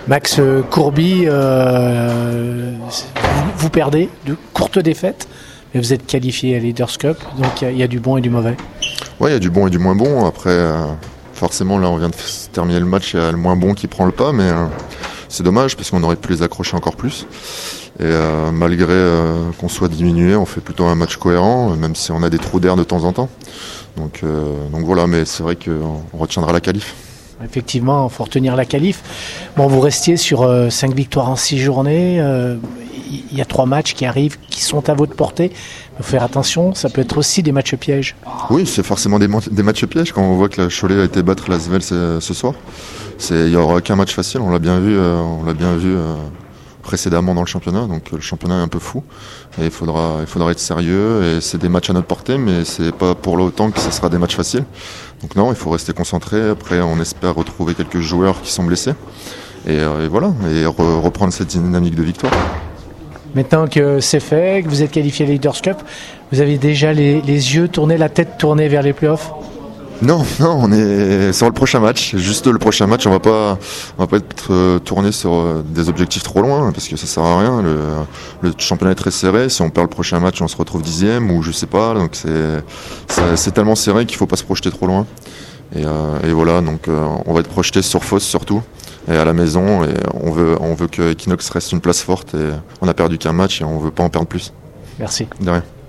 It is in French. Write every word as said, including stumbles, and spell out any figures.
Max Courby, euh, vous, vous perdez de courtes défaites, mais vous êtes qualifié à Leaders Cup, donc il y, y a du bon et du mauvais. Oui, il y a du bon et du moins bon. Après, euh, forcément, là, on vient de terminer le match, il y a le moins bon qui prend le pas, mais euh, c'est dommage parce qu'on aurait pu les accrocher encore plus. Et euh, malgré euh, qu'on soit diminué, on fait plutôt un match cohérent, même si on a des trous d'air de temps en temps. Donc, euh, donc voilà, mais c'est vrai qu'on retiendra la qualif. Effectivement, il faut retenir la qualif. Bon, vous restiez sur euh, cinq victoires en six journées. Il euh, y, y a trois matchs qui arrivent, qui sont à votre portée. Il faut faire attention, ça peut être aussi des matchs pièges. Oui, c'est forcément des, des matchs pièges quand on voit que la Cholet a été battre l'Asvel ce, ce soir. Il n'y aura aucun match facile, on l'a bien vu, euh, on l'a bien vu euh, précédemment dans le championnat. Donc le championnat est un peu fou et il faudra, il faudra être sérieux. Et c'est des matchs à notre portée, mais c'est pas pour autant que ce sera des matchs faciles. Donc non, il faut rester concentré. Après, on espère retrouver quelques joueurs qui sont blessés. Et, euh, et voilà, et re- reprendre cette dynamique de victoire. Maintenant que c'est fait, que vous êtes qualifié Leaders Cup, vous avez déjà les, les yeux tournés, la tête tournée vers les playoffs? Non, non, on est sur le prochain match. Juste le prochain match, on va pas, on va pas être euh, tourné sur euh, des objectifs trop loin parce que ça sert à rien. Le, le championnat est très serré. Si on perd le prochain match, on se retrouve dixième ou je sais pas. Donc c'est, c'est, c'est tellement serré qu'il faut pas se projeter trop loin. Et, euh, et voilà, donc euh, on va être projeté sur Foss surtout et à la maison. Et on veut, on veut que Equinox reste une place forte. Et on a perdu qu'un match et on veut pas en perdre plus. Merci. De rien.